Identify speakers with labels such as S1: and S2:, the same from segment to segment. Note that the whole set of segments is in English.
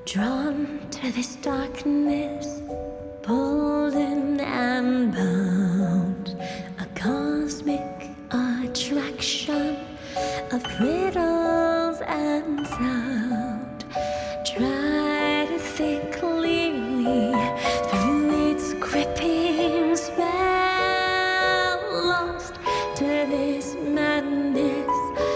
S1: Drawn to this darkness, pulled in and bound, a cosmic attraction of riddles and sound. Try to think clearly through its gripping spell, lost to this madness,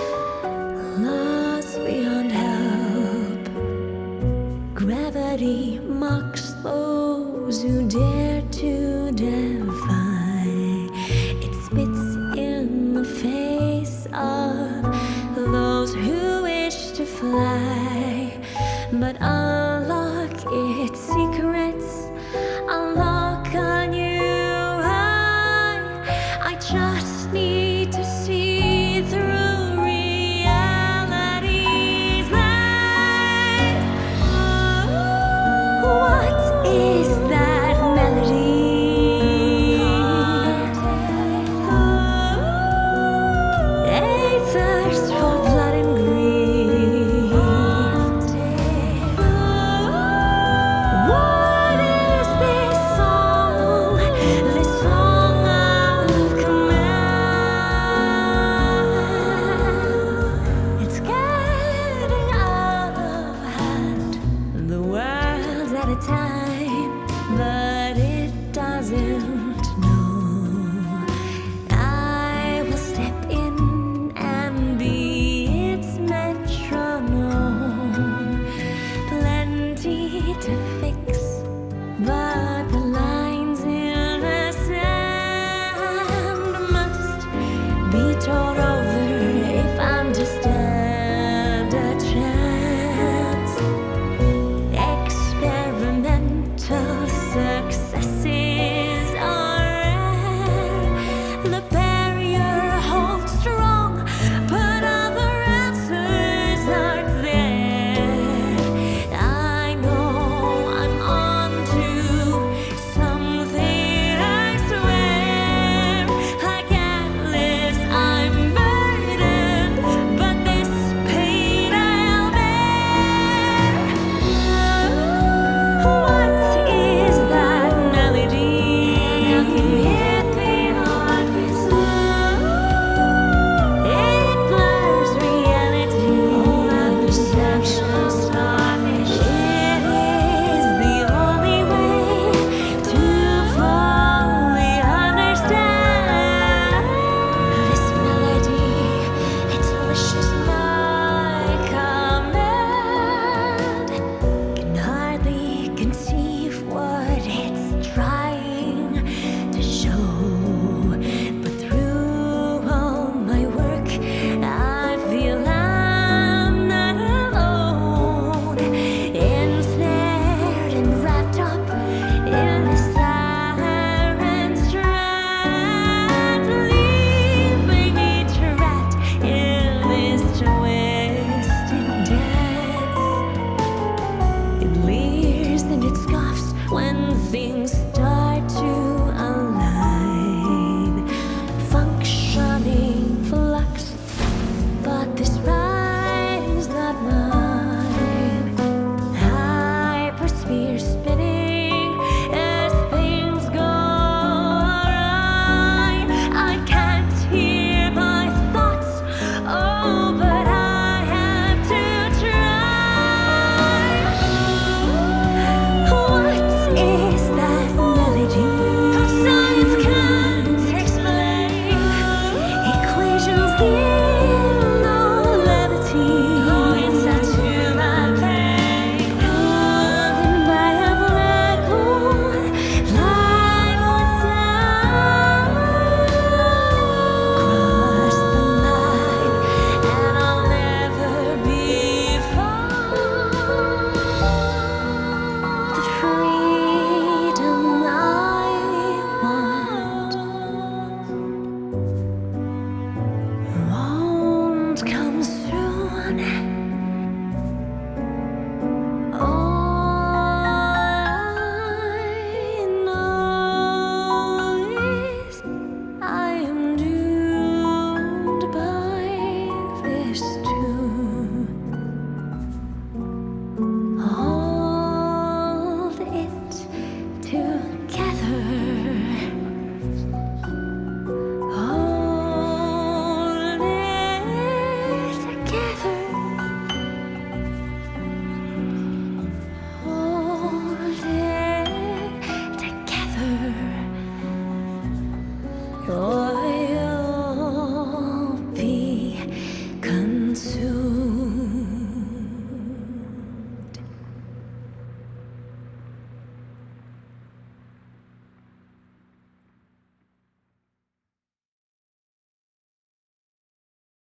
S1: lost beyond help. Gravity mocks those who dare to defy. It spits in the face of those who wish to fly. But unlock its secrets, unlock a new eye. I just need to see through reality's lies. What is that melody? A thirst for blood and greed. What is this song? This song of command. It's getting out of hand. The world's at a time, but it doesn't know. I will step in and be its metronome. Plenty to fix, but the lines in the sand must be torn over if I'm to stand a chance. Experimental successes are rare. The barrier holds strong, but other answers aren't there. I know I'm on to something, I swear. Like Atlas, I'm burdened, but this pain I'll bear. What is that melody? Hit the heart with it blurs reality. All my perceptions tarnish. It is the only way to fully understand this melody. It wishes my command. Can hardly conceive what it's trying to show, but through all my work, I feel I'm not alone. Ensnared and wrapped up in the siren's trance, leaving me trapped in this twisted dance. It leers and it scoffs when things